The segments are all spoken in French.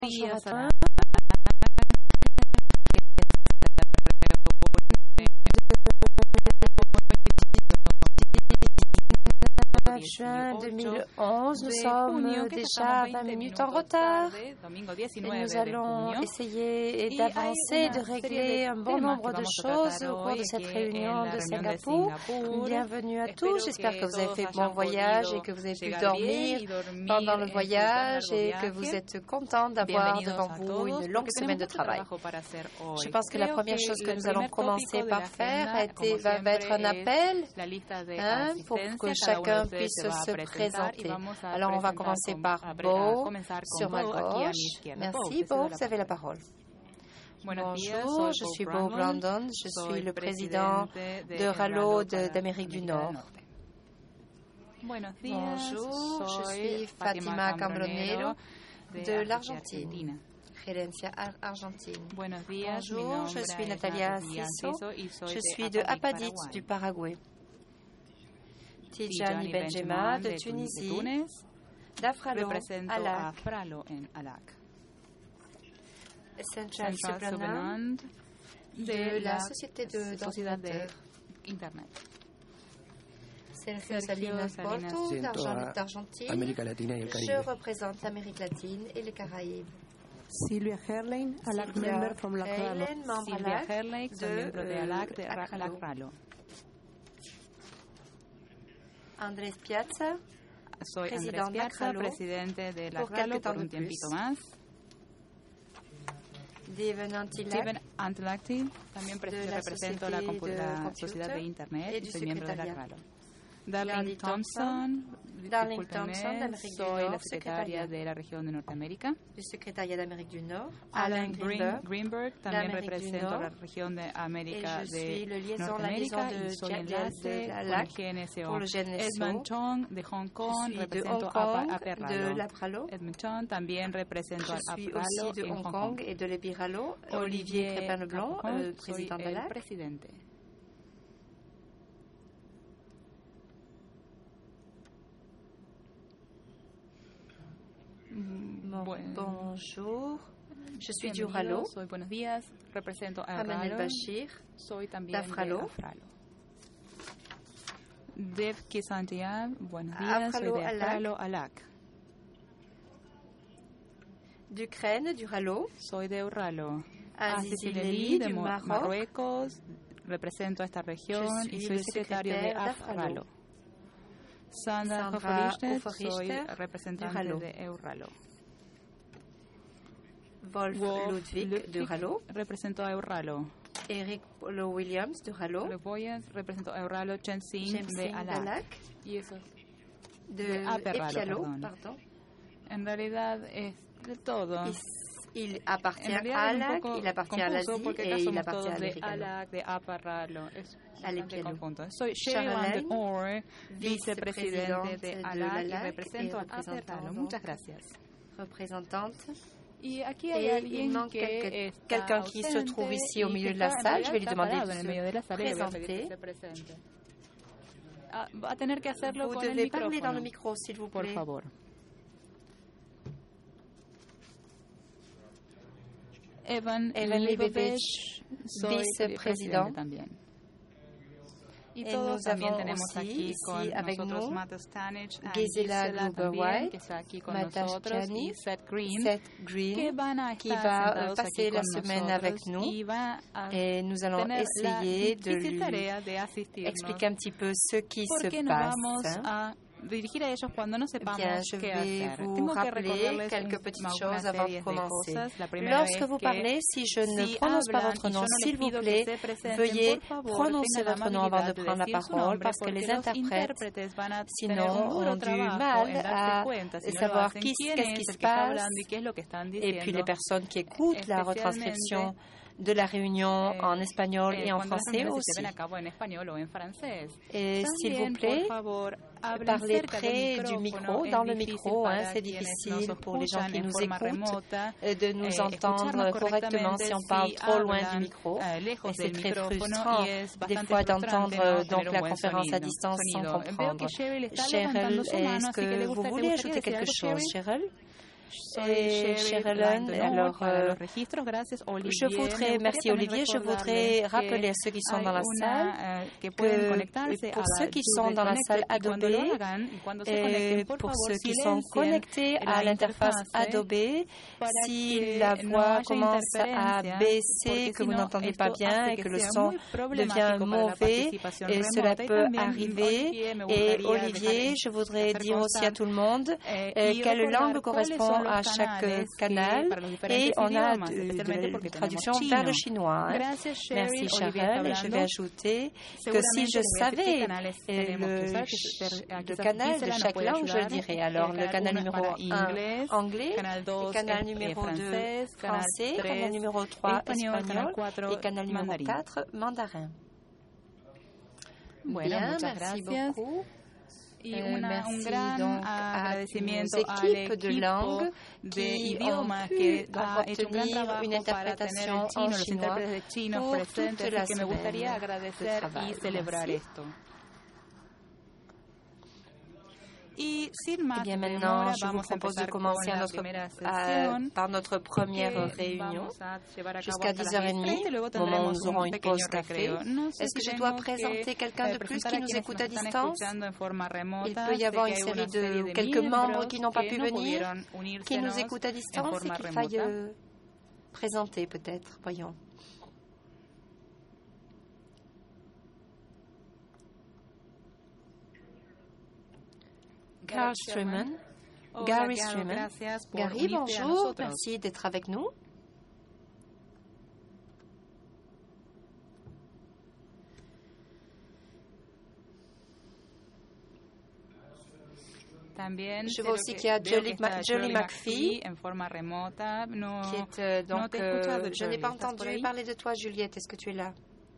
Bonjour à tous. Juin 2011, nous sommes déjà 20 minutes en retard et nous allons essayer d'avancer, de régler un bon nombre de choses au cours de cette réunion de Singapour. Bienvenue à tous, j'espère que vous avez fait bon voyage et que vous avez pu dormir pendant le voyage et que vous êtes contents d'avoir devant vous une longue semaine de travail. Je pense que la première chose que nous allons commencer par faire va être un appel pour que chacun puisse se présenter. Alors, on va commencer par Bo, sur ma gauche. Merci, Bo, vous avez la parole. Bonjour, je suis Bo Brandon, je suis le président de RALO d'Amérique du Nord. Bonjour, je suis Fatima Cambronero de l'Argentine. Gerencia Argentine. Bonjour, je suis Natalia Ciso, je suis de Apadit du Paraguay. Tijani Benjema de Tunisie, d'Afralo Alak. Central Subranand de la Société d'ordinateurs Internet. Sergio Salinas Porto d'Argentine. Je représente l'Amérique latine et les Caraïbes. Sylvia Herlein, ALAC member from LACRALO. Sylvia Herlein, miembro de ALAC. Andrés Piazza, soy Andrés Piazza, presidente de LACRALO por un tiempito más. Steven Antilacti, también represento la Sociedad de Internet y soy miembro de LACRALO. Darling Thompson, soy la secretaria de la región de Norteamérica. Alan Greenberg, también represento la región de América de Norteamérica y soy enlace con el GNSO. Edmund Chong de Hong Kong, represento a APRALO. Edmund Chong, también represento a APRALO en Hong Kong. Olivier Crépin-Leblanc, président de l'ALAC. Presidente. Bonjour, je suis du RALO. Soy buenos días, represento a Amanel Bashir, soy también d'Afralo. de AFRALO. Dev Kisantian, buenos días, soy de AFRALO ALAC. D'Ukraine, du RALO. Soy de RALO. Aziz Ileli, de du Maroc. Marruecos, represento a esta región y soy secretario de AFRALO. Sandra Hoferichter, soy representante de EURALO. Wolf Ludwig de RALO. Represento a EURALO. Eric Polo Williams de RALO. Represento a EURALO. Chen Xing de ALAC. Y eso de APRALO, pardon. En realidad es de todo. Il appartient à ALAC, il appartient à l'Asie et il appartient à l'Amérique. De APRALO. Soy Sherry Orr, vicepresidente de ALAC y represento a APRALO. Muchas gracias. Représentante. Y aquí hay alguien quelqu'un qui se trouve ici au milieu de la salle. Je vais lui demander de se présenter. Va a tener que hacerlo Vous con el devez parler micrófono. dans le micro, s'il vous Por plaît. favor. Evan Leibovich, soy vicepresidente también. Y todos también tenemos aquí con nosotros Matt Stanich, Gisela Gruber-White, que está aquí con Matt nosotros, Stanich, y Seth Green, que van a qui estar va sentados passer aquí la con semaine nosotros avec nous. y va a Et nous allons tener la essayer de difícil lui tarea de asistirnos, expliquer un petit peu ce qui se porque nos vamos passe. a dirigir a ellos cuando no sepamos Bien, je qué vais hacer. vous Tengo que rappeler recordarles quelques petites algunas choses avant de series commencer. cosas. La primera Lorsque vez vous que parlez, si je ne si prononce pas hablan votre y yo nom, no les s'il vous pido que plaît, se presenten, veuillez por favor, prononcer tengan la votre nom avant de amabilidad prendre la decir su parole nombre, parce que porque les los interprètes, intérpretes van a tener sinon, un duro ont du trabajo mal en darse à cuenta si no lo savoir hacen, qu'est-ce quién qui es se el que está passe. hablando y qué es lo que están Et puis les diciendo. personnes qui écoutent la retranscription de la réunion en espagnol et en Cuando las français reuniones se aussi. lleven a cabo en español o en francés. Et s'il vous También, plaît, por favor, hablen parlez cerca près del du micrófono. micro, Es dans le difícil micro, para c'est quienes difficile nos pour les gens escuchan qui en nous forma écoutent remota, de nous entendre escucharnos correctement si on correctamente parle si trop loin du hablan, micro. Et lejos c'est del très micrófono frustrant y es des bastante fois frustrante d'entendre no donc tener un la buen conférence à sonido. distance sans Veo comprendre. que Cheryl está Cheryl, levantando su mano, est-ce así que le que vous gustaría voulez decir ajouter quelque algo, chose, Cheryl? Cheryl? Sherilyn, alors je voudrais, merci Olivier, je voudrais rappeler à ceux qui sont dans la salle que pour ceux qui sont dans la salle Adobe, et pour ceux qui sont connectés à l'interface Adobe, si la voix commence à baisser, que vous n'entendez pas bien et que le son devient mauvais, et cela peut arriver. Et Olivier, je voudrais dire aussi à tout le monde quelle langue correspond à chaque canal, et on a de traduction vers le chinois. Merci Sharon, et je vais ajouter que si je savais le canal de chaque langue, je le dirais. Alors le canal numéro 1 anglais, le canal numéro 2 français, canal numéro 3 espagnol et canal numéro 4 mandarin. Bien, merci beaucoup. Merci donc à nos équipes de langue qui ont pu obtenir une interprétation en chinois pour toute la semaine de travail. Merci. Eh bien, maintenant, je vous propose de commencer par notre première réunion jusqu'à 10h30, au moment où nous aurons une pause café. Est-ce que je dois présenter quelqu'un de plus qui nous écoute à distance? Il peut y avoir une série de quelques membres qui n'ont pas pu venir, qui nous écoutent à distance et qu'il faille présenter peut-être. Voyons. Gary Streeman. Gary, bonjour, merci d'être avec nous. Je vois aussi qu'il y a Jolie McPhee, qui est donc... je n'ai pas entendu parler de toi, Juliette. Est-ce que tu es là?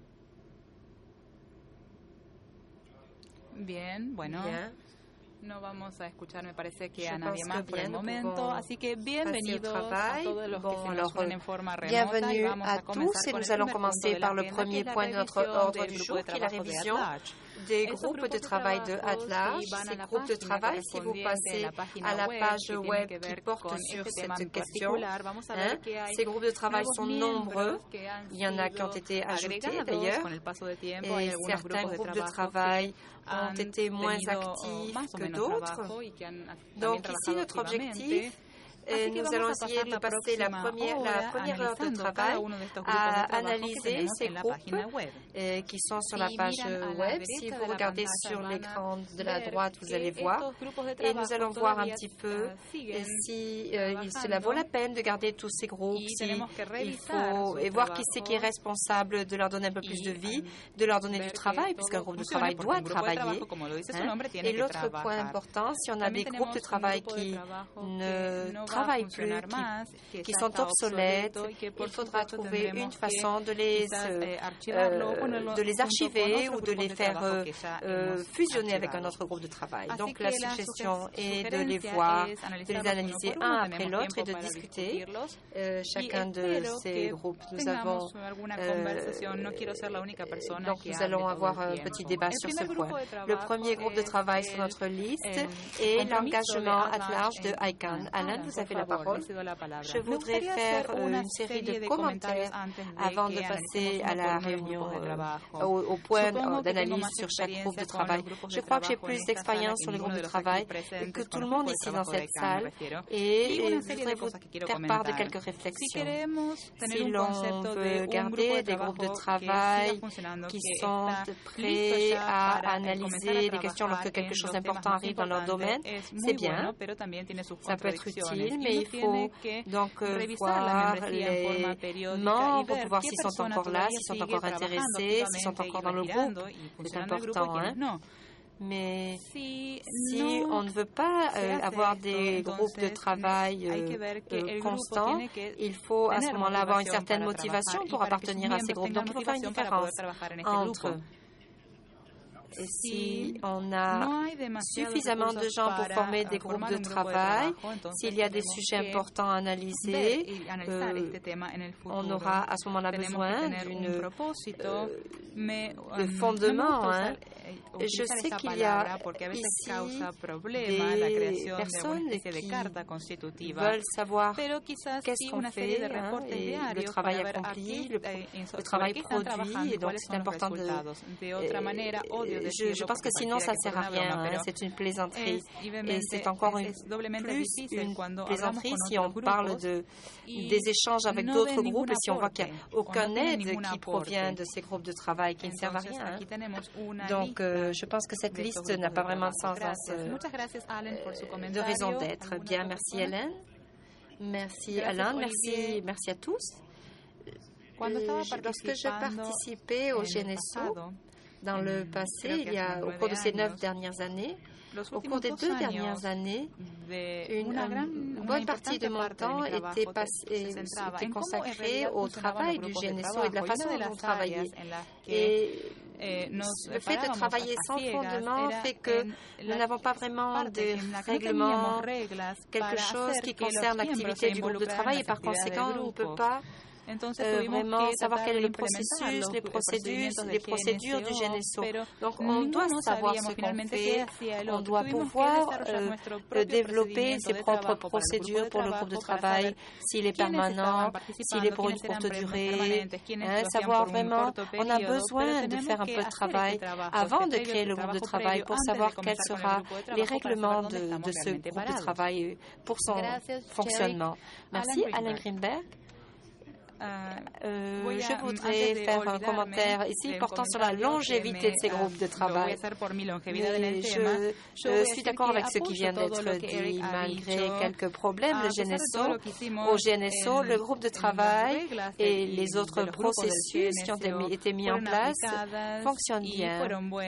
Bien, bueno. No vamos a escuchar, me parece que a nadie más por el momento. Así que bienvenidos a todos los que se nos unen en forma remota. Bienvenue à tous et nous allons commencer par le premier point de notre ordre du jour, qui est la révision des groupes de travail de Atlas. Ces groupes de travail, si vous passez à la page web qui porte sur cette question, ces groupes de travail sont nombreux. Il y en a qui ont été ajoutés d'ailleurs, et certains groupes de travail ont été moins actifs que d'autres. Donc ici, notre objectif, nous allons essayer de passer la première heure de travail à analyser ces groupes qui sont sur la page web. Si vous regardez sur l'écran de la droite, vous allez voir. Et nous allons voir un petit peu si cela vaut la peine de garder tous ces groupes, et voir qui c'est qui est responsable de leur donner un peu plus de vie, de leur donner du travail, puisqu'un groupe de travail doit travailler. Et l'autre point important, si on a des groupes de travail qui ne travaillent plus, qui sont obsolètes, il faudra trouver une façon de les archiver ou de les faire fusionner avec un autre groupe de travail. Donc la suggestion est de les voir, de les analyser un après l'autre et de discuter chacun de ces groupes. Nous avons donc nous allons avoir un petit débat sur ce point. Le premier groupe de travail sur notre liste est l'engagement à large de ICANN. Alain, vous avez la parole. Je voudrais faire une série de commentaires avant de passer à la réunion, au point d'analyse sur chaque groupe de travail. Je crois que j'ai plus d'expérience sur les groupes de travail que tout le monde ici dans cette salle et je voudrais vous faire part de quelques réflexions. Si l'on veut garder des groupes de travail qui sont prêts à analyser des questions lorsque quelque chose d'important arrive dans leur domaine, c'est bien. Ça peut être utile, mais il faut donc voir les membres pour voir s'ils sont encore là, s'ils sont encore intéressés, s'ils sont encore dans le groupe. C'est important, hein? Mais si on ne veut pas avoir des groupes de travail constants, il faut à ce moment-là avoir une certaine motivation pour appartenir à ces groupes. Donc il faut faire une différence entre Et si on a suffisamment de gens pour former des groupes de travail, s'il y a des sujets importants à analyser, on aura à ce moment-là besoin de fondement. Je sais qu'il y a ici des personnes qui veulent savoir qu'est-ce qu'on fait, et le travail accompli, le travail produit, et donc c'est important de... Je pense que sinon ça ne sert à rien, c'est une plaisanterie. Et c'est encore plus une plaisanterie si on parle des échanges avec d'autres groupes et si on voit qu'il n'y a aucun aide qui provient de ces groupes de travail qui ne servent à rien. Donc je pense que cette liste n'a pas vraiment de sens, de raison d'être. Bien, merci Hélène. Merci Alain, merci à tous. Lorsque je participais au GNSO, dans le passé, au cours de ces 9 dernières années, au cours des 2 dernières années, une bonne partie de mon temps était consacrée au travail du GNSO et de la façon dont on travaillait. Et le fait de travailler sans fondement fait que nous n'avons pas vraiment de règlements, quelque chose qui concerne l'activité du groupe de travail et par conséquent, on ne peut pas vraiment savoir quel est le processus, les procédures du GNSO. Donc, on doit savoir ce qu'on fait, on doit pouvoir développer ses propres procédures pour le groupe de travail, s'il est permanent, s'il est pour une courte durée, savoir vraiment, on a besoin de faire un peu de travail avant de créer le groupe de travail pour savoir quels seront les règlements de ce groupe de travail pour son fonctionnement. Merci, Alain Greenberg. Je voudrais faire un commentaire ici portant sur la longévité de ces groupes de travail. Mais je suis d'accord avec ce qui vient d'être dit. Malgré quelques problèmes, au GNSO, le groupe de travail et les autres processus qui ont été mis en place fonctionnent bien.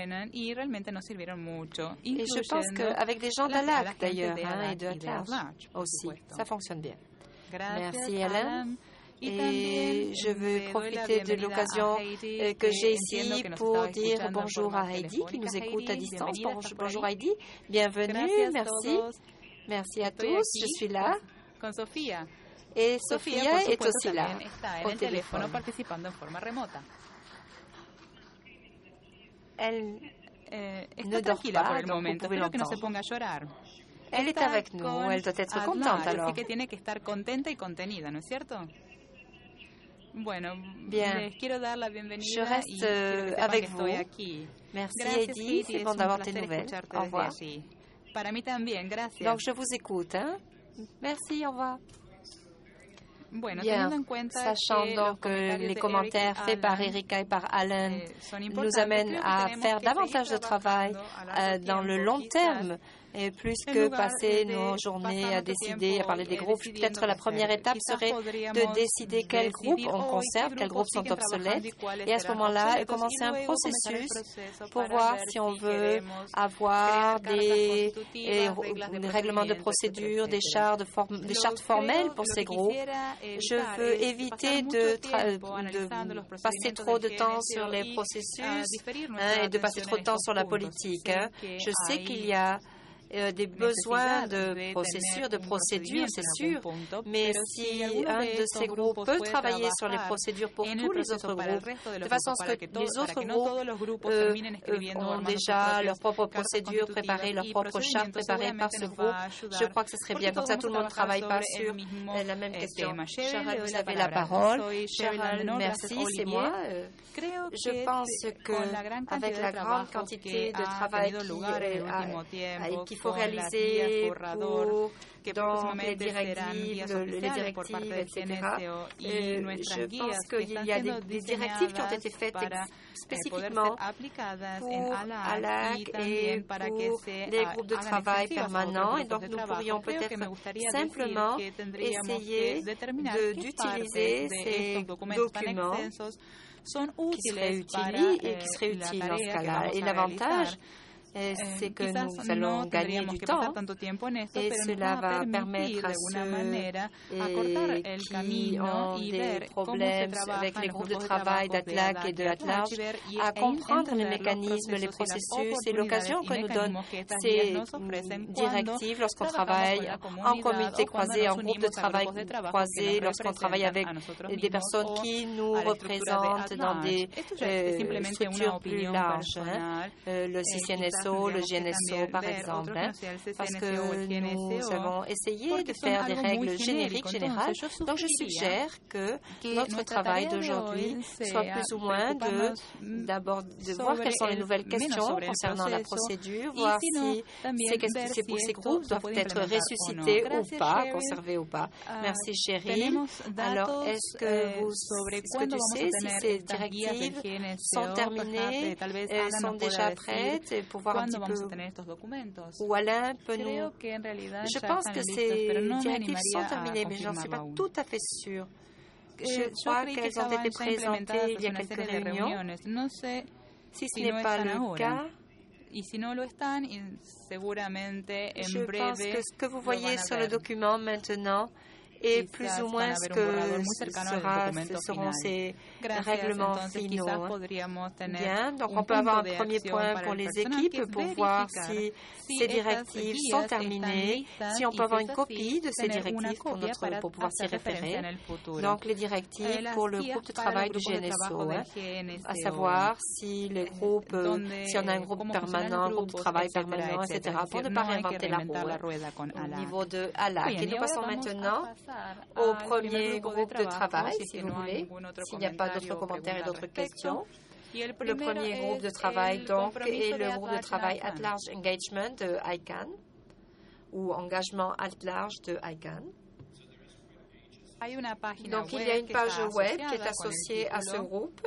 Et je pense qu'avec des gens d'ALAC d'ailleurs et de Atlas aussi, ça fonctionne bien. Merci Hélène. Et je veux profiter de l'occasion que j'ai ici pour dire bonjour à Heidi qui nous écoute à distance. Bonjour Heidi, bienvenue, merci. Merci à tous, je suis là. Et Sofia est aussi là, au téléphone. Elle ne dort pas, donc vous pouvez l'entendre. Elle est avec nous, elle doit être contente alors. Bien, je reste avec vous. Merci Heidi, c'est bon d'avoir tes nouvelles. Au revoir. Donc je vous écoute. Merci, au revoir. Bien, sachant donc que les commentaires faits par Erika et par Alain nous amènent à faire davantage de travail dans le long terme, et plus que passer nos journées à décider, à parler des groupes. Peut-être la première étape serait de décider quels groupes on conserve, quels groupes sont obsolètes, et à ce moment-là, commencer un processus pour voir si on veut avoir des règlements de procédure, des chartes formelles pour ces groupes. Je veux éviter de passer trop de temps sur les processus et de passer trop de temps sur la politique. Je sais qu'il y a des besoins de processus, de procédures, c'est sûr, mais si un de ces groupes peut travailler sur les procédures pour tous les autres groupes, de façon à ce que les autres groupes ont déjà leurs propres procédures préparées, leurs propres chartes préparées par ce groupe, je crois que ce serait bien. Comme ça, tout le monde ne travaille pas sur la même question. Sharon, vous avez la parole. Sharon, merci, c'est moi. Je pense qu'avec la grande quantité de travail qu'il faut réaliser pour donc les directives, etc. Je pense qu'il y a des directives qui ont été faites spécifiquement pour ALAC et pour les groupes de travail permanents. Et donc, nous pourrions peut-être simplement essayer d'utiliser ces documents qui seraient utiles dans ce cas-là. Et l'avantage, c'est que nous allons gagner du temps et cela va permettre à ceux qui ont des problèmes avec les groupes de travail d'ATLAC et de ATLARGE à comprendre les mécanismes, les processus et l'occasion que nous donnent ces directives lorsqu'on travaille en communauté croisée, en groupe de travail croisé, lorsqu'on travaille avec des personnes qui nous représentent dans des structures plus larges, le CCNSO, le GNSO par exemple, parce que nous avons essayé de faire des règles génériques, générales. Donc je suggère que notre travail d'aujourd'hui soit plus ou moins de voir quelles sont les nouvelles questions concernant la procédure, voir si ces groupes doivent être ressuscités ou pas, conservés ou pas. Merci Chérie. Alors, est-ce que tu sais si ces directives sont terminées, sont déjà prêtes pour voir un petit peu où Alain peut nous... Je pense que ces directives sont terminées, mais je n'en suis pas tout à fait sûre. Je crois qu'elles ont été présentées il y a quelques réunions. Si ce n'est pas le cas, je pense que ce que vous voyez sur le document maintenant est plus ou moins ce que seront ces règlements finaux. Bien, donc on peut avoir un premier point pour les équipes pour voir si ces directives sont terminées, si on peut avoir une copie de ces directives pour pouvoir s'y référer. Donc les directives pour le groupe de travail du GNSO, à savoir si les groupes, si on a un groupe permanent, un groupe de travail permanent, etc., pour ne pas réinventer la roue au niveau de ALAC. Et nous passons maintenant au premier groupe de travail, si vous voulez, s'il n'y a pas d'autres commentaires et d'autres questions. Le premier groupe de travail, donc, est le groupe de travail At Large Engagement de ICANN, ou Engagement At Large de ICANN. Donc, il y a une page web qui est associée à ce groupe,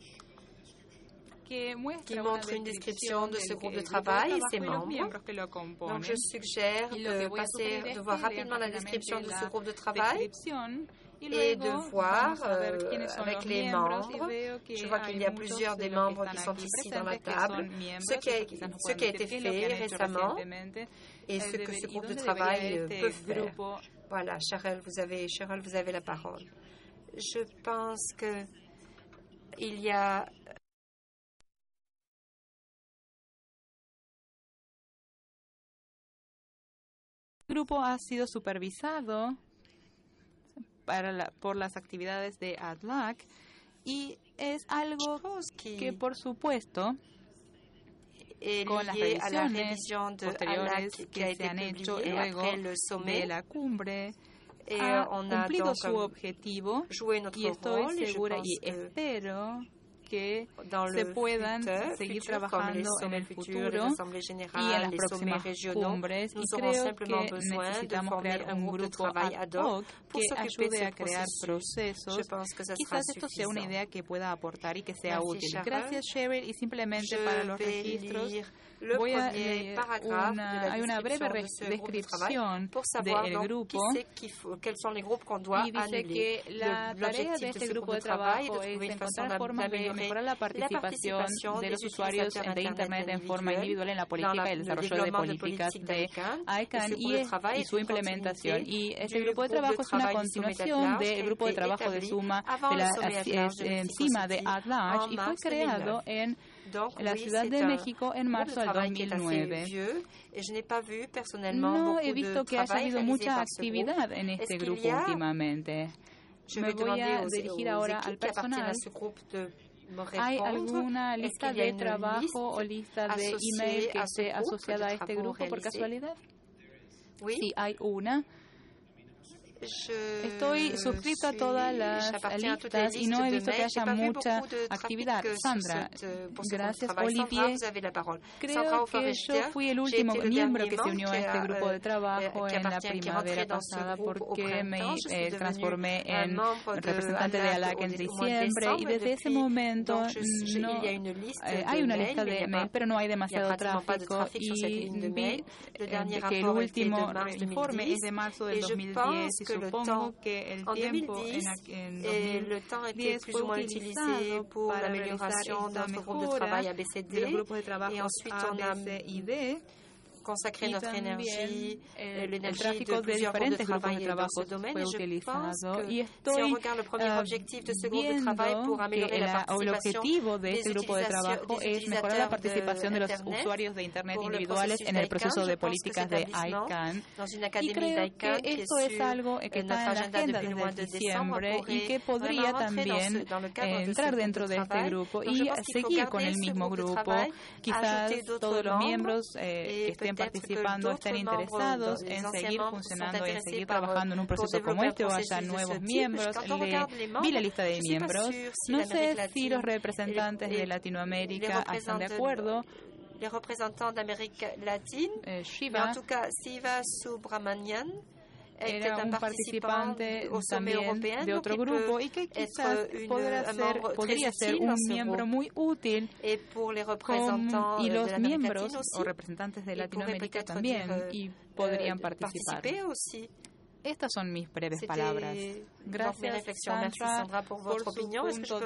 qui montre une description de ce groupe de travail et ses membres. Donc, je suggère de voir rapidement la description de ce groupe de travail et de voir avec les membres. Je vois qu'il y a plusieurs des membres qui sont ici dans la table, ce qui a été fait récemment et ce que ce groupe de travail peut faire. Voilà, Cheryl, vous avez la parole. Je pense qu'il y a... El grupo ha sido supervisado por las actividades de ATLAC y es algo que, por supuesto, con las revisiones posteriores que se han hecho luego de la cumbre, ha cumplido su objetivo y estoy segura y espero que se puedan seguir trabajando en el futuro y en las próximas cumbres. Y creo que necesitamos crear un grupo ad hoc que ayude a crear procesos. Quizás esto sea una idea que pueda aportar y que sea útil. Gracias, Cheryl. Y simplemente para los registros, voy a leer hay una breve descripción del grupo y dice que la tarea de este grupo de trabajo es encontrar formas de mejorar la participación de los usuarios de Internet en forma individual en la política y el desarrollo de políticas de ICANN y su implementación. Y este grupo de trabajo es una continuación del grupo de trabajo de Suma de la encima de ATLARGE y fue creado en la Ciudad de México en marzo del 2009. No he visto que haya habido mucha actividad en este grupo últimamente. Me voy a dirigir ahora al personal. ¿Hay alguna lista de trabajo o lista de email que esté asociada a este grupo por casualidad? Sí, hay una. Estoy suscrita a todas las listas y no he visto que haya mucha actividad. Sandra, gracias. Olivier, creo que yo fui el último miembro que se unió a este grupo de trabajo en la primavera pasada porque me transformé en representante de ALAC en diciembre y desde ese momento no, hay una lista de email, pero no hay demasiado tráfico y vi que el último informe es de marzo del 2010 que le temps en 2010, le temps était plus ou moins utilisé pour l'amélioration de notre groupe de travail ABCD, et ensuite on a consacrer notre énergie, l'énergie de plusieurs groupes de travail dans ce domaine. Et je pense que si on regarde le premier objectif de ce groupe de travail pour améliorer la participation des utilisateurs de l'Internet pour le processus d'ICANN, je pense que cet établissement, dans une académie d'ICANN qui est sur notre agenda depuis le mois de décembre, pourrait vraiment rentrer dans le cadre de ce groupe de travail. Donc je pense qu'il faut garder ce groupe de travail, ajouter d'autres membres et participando estén interesados en seguir funcionando, en seguir trabajando en un proceso como este o haya nuevos miembros. Vi la lista de miembros. No sé si los representantes de Latinoamérica están de acuerdo. Les représentants d'Amérique latine, en tout cas, Siva Subramanian era un participante también de otro grupo y que quizás podría ser un miembro muy útil, y los miembros o representantes de Latinoamérica también y podrían participar. Estas son mis breves palabras. Gracias, Sandra, por su punto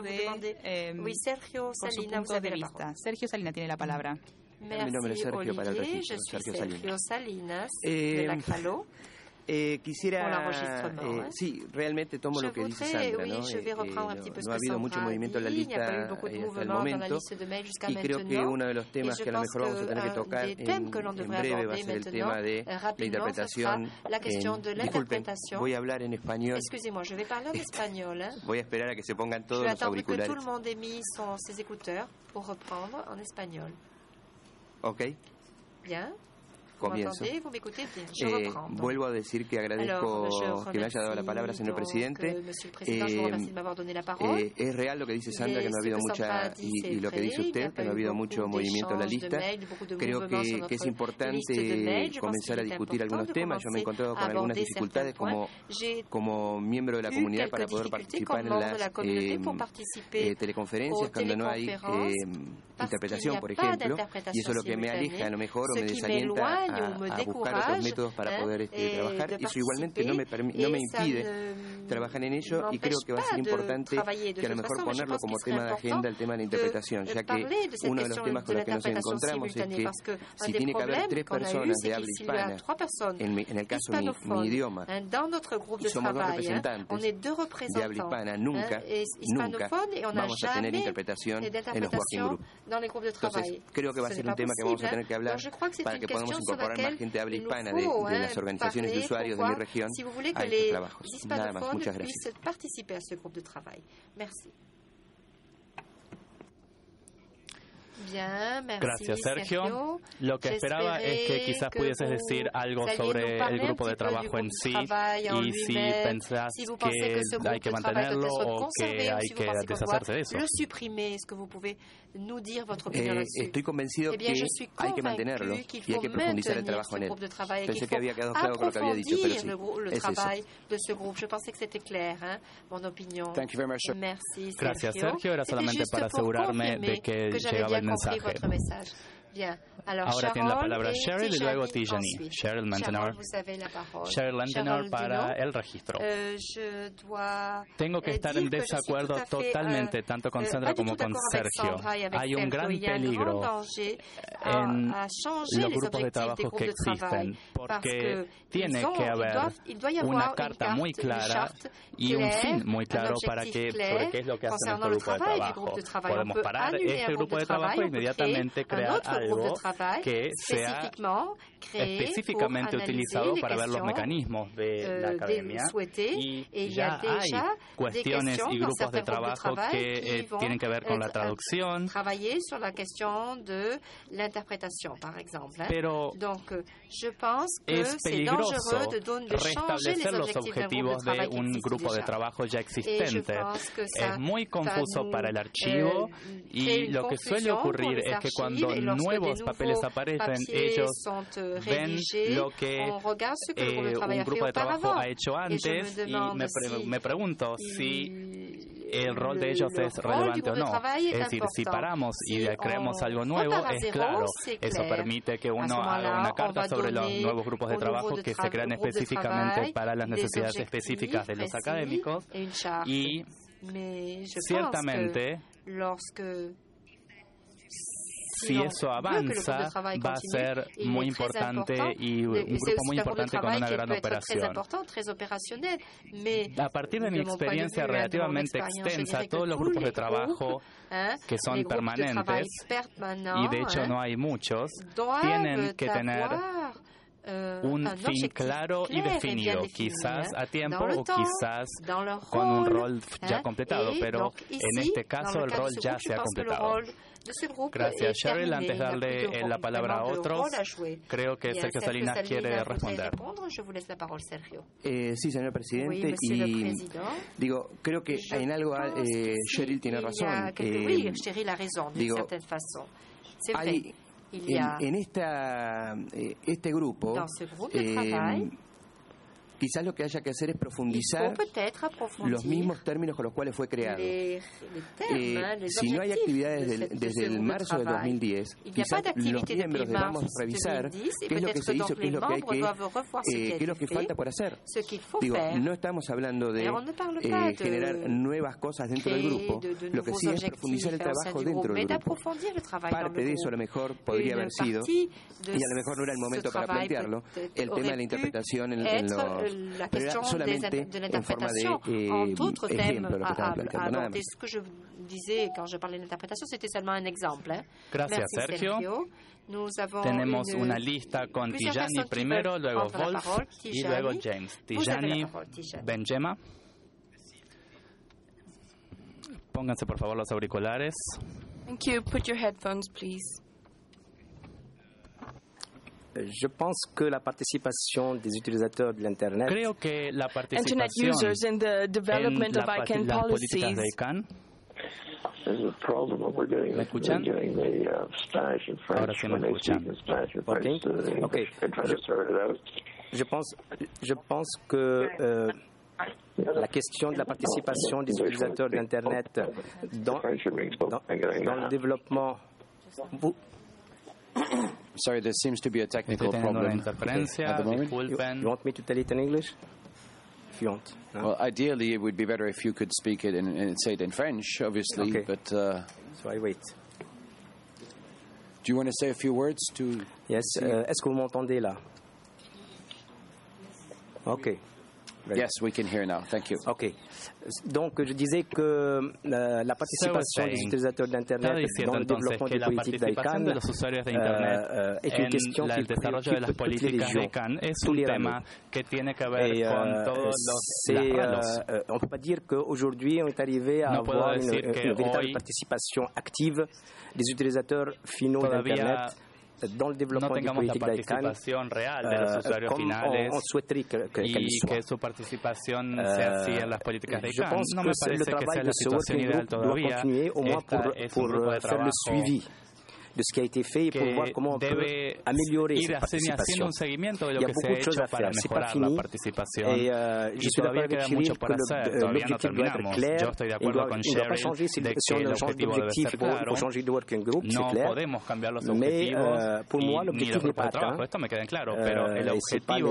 de vista. Sergio Salina tiene la palabra. Mi nombre es Sergio, para el registro. Sergio Salinas, de la CALO. Quisiera, sí, realmente tomo lo que dice Sandra, ¿no? No ha habido mucho movimiento en la lista hasta el momento, y creo que uno de los temas que a lo mejor vamos a tener que tocar en breve va a ser el tema de la interpretación. Disculpen, voy a hablar en español. Voy a esperar a que se pongan todos los auriculares. Ok. Bien. Comienzo. Vuelvo a decir que agradezco que me haya dado la palabra, señor presidente. Es real lo que dice Sandra, que no ha habido mucha, y lo que dice usted, que no ha habido mucho movimiento en la lista. Creo que es importante comenzar a discutir algunos temas. Yo me he encontrado con algunas dificultades como miembro de la comunidad para poder participar en las teleconferencias cuando no hay interpretación, por ejemplo, y eso es lo que me aleja a lo mejor o me desalienta a buscar otros métodos para poder trabajar. Eso igualmente no me impide trabajar en ello, y creo que va a ser importante que a lo mejor ponerlo como tema de agenda, el tema de la interpretación, ya que uno de los temas con los que nos encontramos es que si tiene que haber 3 personas de habla hispana, en el caso mi idioma, y somos 2 representantes de habla hispana, nunca vamos a tener interpretación en los working groups. Entonces, creo que va a ser un tema que vamos a tener que hablar para que podamos incorporar más gente de habla hispana de las organizaciones de usuarios de mi región a estos trabajos. Nada más, muchas gracias. Gracias, Sergio. Lo que esperaba es que quizás pudieses decir algo sobre el grupo de trabajo en sí, y si pensás que hay que mantenerlo o que hay que deshacerse de eso. Estoy convencido que hay que mantenerlo y hay que profundizar el trabajo en él. Pensé que había quedado claro con lo que había dicho, pero sí, es eso. Gracias, Sergio. Era solamente para asegurarme de que llegaba el mensaje. Ahora tiene la palabra Cheryl y luego Tijani. Cheryl Lentenor. Cheryl Lentenor para el registro. Tengo que estar en desacuerdo totalmente, tanto con Sandra como con Sergio. Hay un gran peligro en los grupos de trabajo que existen, porque tiene que haber una carta muy clara y un fin muy claro para sobre qué es lo que hace nuestro grupo de trabajo. Podemos parar este grupo de trabajo e inmediatamente crear algo que sea específicamente utilizado para ver los mecanismos de la academia, y ya hay cuestiones y grupos de trabajo que tienen que ver con la traducción, pero es peligroso restablecer los objetivos de un grupo de trabajo ya existente. Es muy confuso para el archivo, y lo que suele ocurrir es que cuando nuevos papeles aparecen, ellos ven lo que un grupo de trabajo ha hecho antes, y me pregunto si el rol de ellos es relevante o no. Es decir, si paramos y creamos algo nuevo, es claro. Eso permite que uno haga una carta sobre los nuevos grupos de trabajo que se crean específicamente para las necesidades específicas de los académicos. Y ciertamente, si eso avanza, va a ser muy importante y un grupo muy importante con una gran operación. A partir de mi experiencia relativamente extensa, todos los grupos de trabajo que son permanentes, y de hecho no hay muchos, tienen que tener un fin claro y definido, quizás a tiempo o quizás con un rol ya completado, pero en este caso el rol ya se ha completado. Gracias, Cheryl. Antes de darle la palabra a otros, creo que Sergio Salinas quiere responder. Sí, señor presidente. Y digo, creo que en algo Cheryl tiene razón. Digo, hay en este grupo, quizás lo que haya que hacer es profundizar los mismos términos con los cuales fue creado. Si no hay actividades desde el marzo del 2010, quizás los miembros debamos revisar qué es lo que se hizo, qué es lo que hay qué es lo que falta por hacer. Digo, no estamos hablando de generar nuevas cosas dentro del grupo, lo que sí es profundizar el trabajo dentro del grupo. Parte de eso a lo mejor podría haber sido, y a lo mejor no era el momento para plantearlo, el tema de la interpretación en los... La question de l'interprétation, entre autres thèmes à aborder. Ce que je disais quand je parlais d'interprétation, c'était seulement un exemple. Gracias, Sergio. Tenemos una lista con Tijani primero, luego Wolf y luego James. Tijani, Benjema. Pónganse por favor los auriculares. Thank you. Put your headphones, please. Je pense que la participation des utilisateurs de l'Internet, creo que la participación en las políticas de ICANN. ¿Me escuchan? Ahora sí me escuchan. Okay. Je pense que la question de la participation des utilisateurs de l'Internet dans le développement... Sorry, there seems to be a technical problem at the moment. You want me to tell it in English? If you want. No? Well, ideally, it would be better if you could speak it and say it in French, obviously. Okay. But so I wait. Do you want to say a few words to? Yes. Est-ce que vous m'entendez là? Okay. Yes, we can hear now. Thank you. Okay. Donc, je disais que la participation des utilisateurs d'Internet dans le développement des politiques d'ICANN est une question qui préoccupe toutes les régions, tous les rameaux. On ne peut pas dire qu'aujourd'hui, on est arrivé à avoir une véritable participation active des utilisateurs finaux d'Internet dans le développement des politiques d'ICANN, comme on souhaiterait qu'elle soit. Que su participación sea así en las políticas de ICANN. No me parece que sea la situación ideal todavía. Continuer, au moins pour faire le suivi de ce qui a été fait et pour voir comment on peut améliorer cette participation. Il y a beaucoup de choses à faire, c'est pas fini. Et je suis d'accord avec Cheryl que l'objectif doit être clair. Il ne doit pas changer. Si on change d'objectif, il faut changer de working group, c'est clair. Mais pour moi, l'objectif n'est pas atteint. C'est pas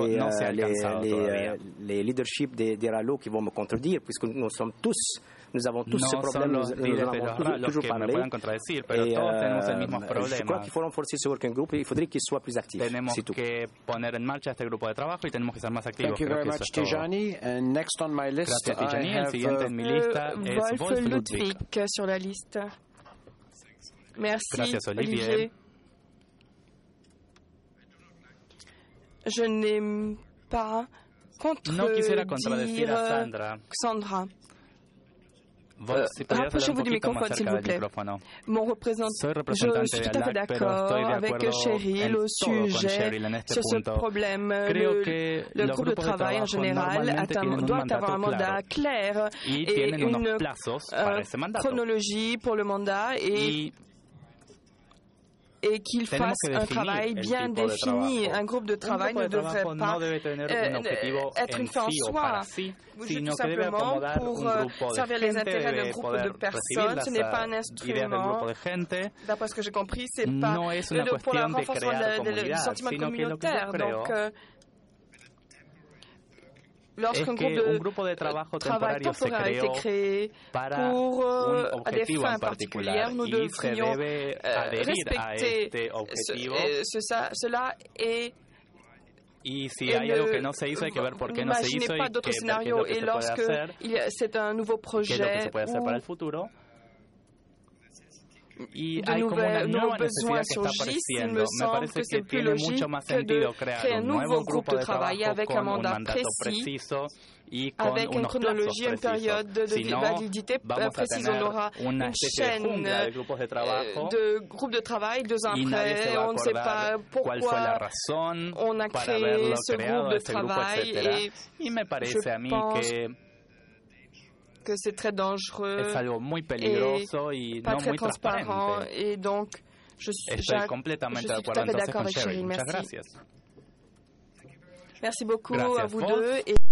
les leaderships des RALO qui vont me contredire, puisque nous avons tous ce problème, nous en avons toujours parlé. Je crois qu'il faut renforcer ce working group et il faudrait qu'il soit plus actif. Tenemos que poner en marcha este grupo de trabajo y tenemos que ser más activos. Thank you very much, Tijani. And next on my list, gracias, Tijani. El siguiente en mi lista es Wolf Ludwig. Sur la liste. Merci, gracias, Olivier. Je n'aime pas contredire Sandra. Rapprochez-vous du microphone, s'il vous plaît. Mon représentant, je suis tout à fait d'accord avec Cheryl au sujet sur ce problème. Le groupe de travail en général doit avoir un mandat clair et une chronologie pour le mandat et et qu'il fasse un travail bien défini. Un groupe de travail ne devrait pas être une fin en soi, tout simplement pour servir les intérêts d'un groupe de personnes. Ce n'est pas un instrument, d'après ce que j'ai compris, c'est pas pour le renforcement du sentiment communautaire. Donc, lorsqu'un groupe de travail temporaire a été créé pour des fins particulières, nous devrions respecter cela et n'imaginez pas d'autres scénarios. Et lorsque c'est un nouveau projet de nouveaux besoins surgissent, il me semble que c'est plus logique de créer un nouveau groupe de travail avec un mandat précis, avec une chronologie, une période de validité précise. On aura une chaîne de groupes de travail 2 ans après. On ne sait pas pourquoi on a créé ce groupe de travail et je pense que c'est très dangereux et pas très transparent. Et donc, je suis tout à fait d'accord avec Cheryl. Merci. Merci beaucoup à vous deux.